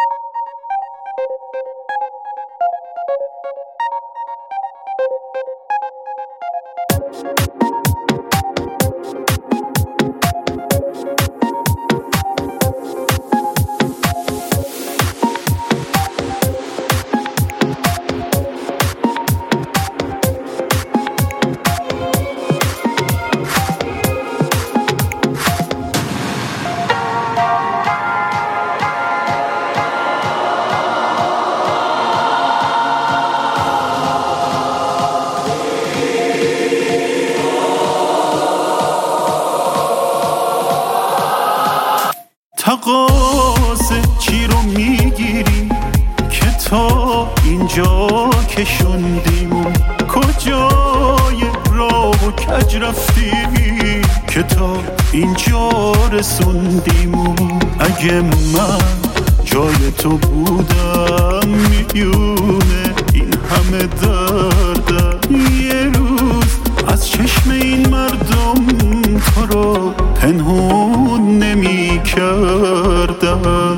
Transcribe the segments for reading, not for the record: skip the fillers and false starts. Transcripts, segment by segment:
تقاضه چی رو میگیری که تا اینجا کشوندیم؟ کجای راه و کج رفتی که تا اینجا رسوندیم؟ اگه من جای تو بودم میونه این همه دردم یه روز از چشم این مردم تو رو پنهون نمی کردم.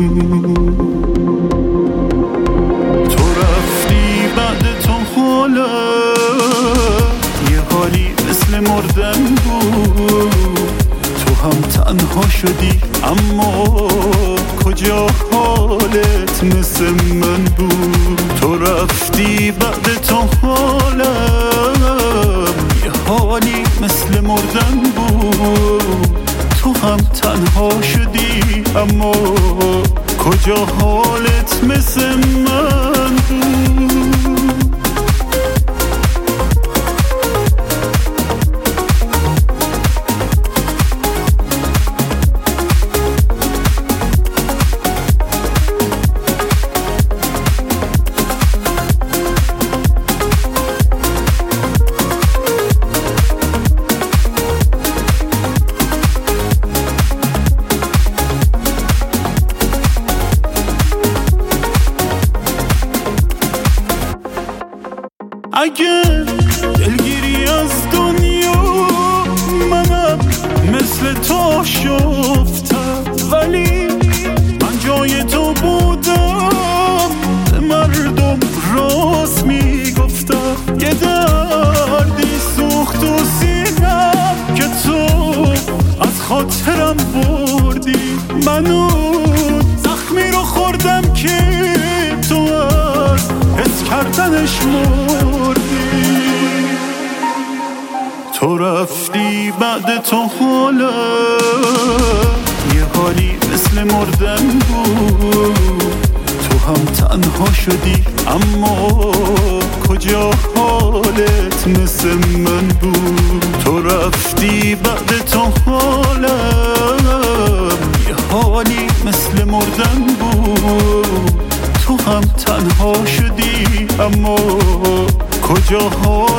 تو رفتی بعد تو حالا یه حالی مثل مردن بود. تو هم تنها شدی اما کجا حالت مثل من بود؟ تو رفتی بعد تو حالا یه حالی مثل مردن بود. تو هم تنها شدی اما کجا حالت مثل من بود؟ اگه دلگیری از دنیا منم مثل تو شفتم، ولی من جای تو بودم به مردم راست میگفتم. یه دردی سوخت و سینم که تو از خاطرم بردی. منو زخمی رو خوردم که تو از حس کردنش مردی. تو رفتی بعد تو حالا یه حالی مثل مردن بود. تو هم تنها شدی اما کجا حالت مثل من بود؟ تو رفتی بعد تو حالا یه حالی مثل مردن بود. تو هم تنها شدی اما کجا حالت